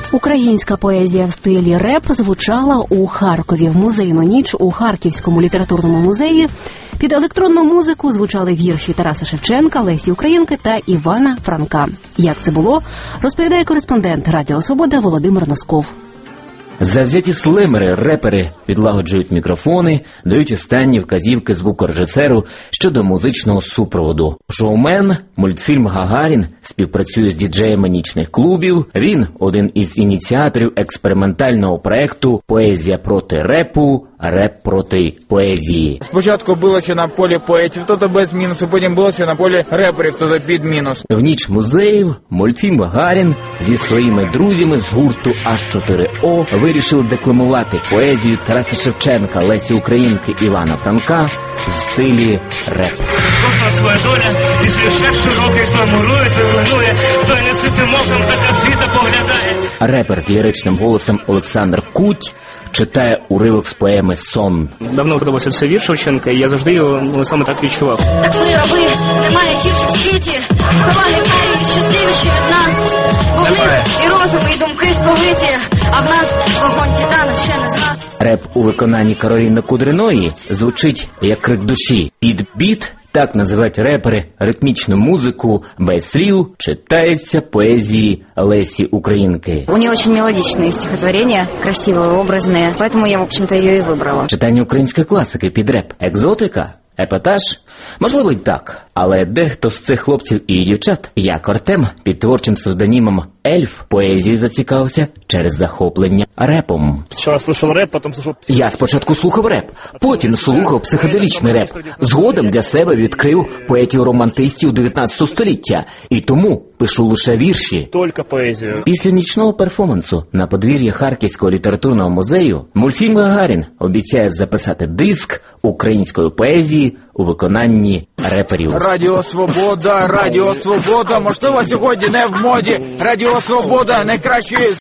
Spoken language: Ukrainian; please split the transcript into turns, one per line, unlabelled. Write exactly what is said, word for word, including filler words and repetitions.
Українська поезія в стилі реп звучала у Харкові. В музейну ніч у Харківському літературному музеї під електронну музику звучали вірші Тараса Шевченка, Лесі Українки та Івана Франка. Як це було, розповідає кореспондент Радіо Свобода Володимир Носков.
Завзяті слимери, репери відлагоджують мікрофони, дають останні вказівки звукорежисеру щодо музичного супроводу. Шоумен, мультфільм «Гагарін» співпрацює з діджеями нічних клубів. Він один із ініціаторів експериментального проекту «Поезія проти репу», реп проти поезії.
Спочатку билося на полі поетів, хто-то без мінусу, потім билося на полі реперів, хто-то під мінус.
В ніч музеїв мультфільм «Гагарін» зі своїми друзьми з гурту А чотири О вирішили декламувати поезію Тараса Шевченка, Лесі Українки, Івана Франка в стилі реп.
Кожна своя доля, і свіжек широкий, хто мурує, то руйнує, хто не ситим оком, за світа поглядає.
Репер з ліричним голосом Олександр Куть читає уривок з поеми «Сон».
Давно подобався цей вірш Шевченка, і я завжди його ну, саме так відчував.
Так ви, раби, немає гірших в світі, поваги карії щасливіші від нас. Бо в них і розум, і думки сповиті, а в нас вогонь титана ще не згас.
Реп у виконанні Кароліни Кудриної звучить як крик душі. Під біт, так називають репери ритмічну музику, без слів читаються поезії Лесі Українки.
У нее очень мелодичные стихотворения, красивые, образные, поэтому я, в общем-то, ее и выбрала.
Читання української класики під реп. Екзотика? Епатаж? Можливо, й так. Але дехто з цих хлопців і дівчат, як Артем, під творчим псевдонімом Ельф, поезією зацікавився через захоплення репом.
Спочатку слухав реп, потім слухав...
Я спочатку слухав реп, потім слухав психоделічний реп. Згодом для себе відкрив поетів-романтистів дев'ятнадцятого століття. І тому пишу лише вірші.
Тільки поезію.
Після нічного перформансу на подвір'ї Харківського літературного музею мультфільм «Гагарін» обіцяє записати диск української поезії у виконанні реперів.
Радіо Свобода, Радіо Свобода, можливо, сьогодні не в моді. Радіо Свобода, найкращий